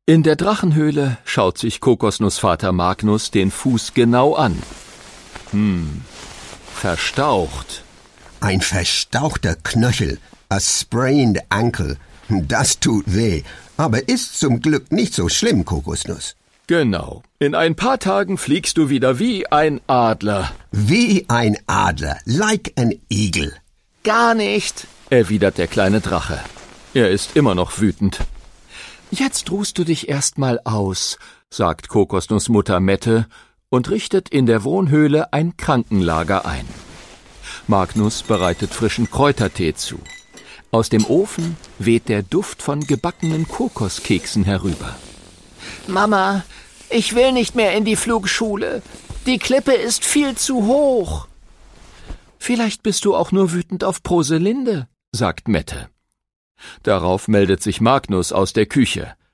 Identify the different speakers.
Speaker 1: In der Drachenhöhle schaut sich Kokosnussvater Magnus den Fuß genau an. Verstaucht.
Speaker 2: Ein verstauchter Knöchel, a sprained ankle. Das tut weh, aber ist zum Glück nicht so schlimm, Kokosnuss.
Speaker 1: Genau. In ein paar Tagen fliegst du wieder wie ein Adler.
Speaker 2: Wie ein Adler, like an eagle.
Speaker 1: Gar nicht, erwidert der kleine Drache. Er ist immer noch wütend. Jetzt ruhst du dich erst mal aus, sagt Kokosnussmutter Mette und richtet in der Wohnhöhle ein Krankenlager ein. Magnus bereitet frischen Kräutertee zu. Aus dem Ofen weht der Duft von gebackenen Kokoskeksen herüber.
Speaker 3: Mama, ich will nicht mehr in die Flugschule. Die Klippe ist viel zu hoch.
Speaker 1: Vielleicht bist du auch nur wütend auf Proselinde, sagt Mette. Darauf meldet sich Magnus aus der Küche.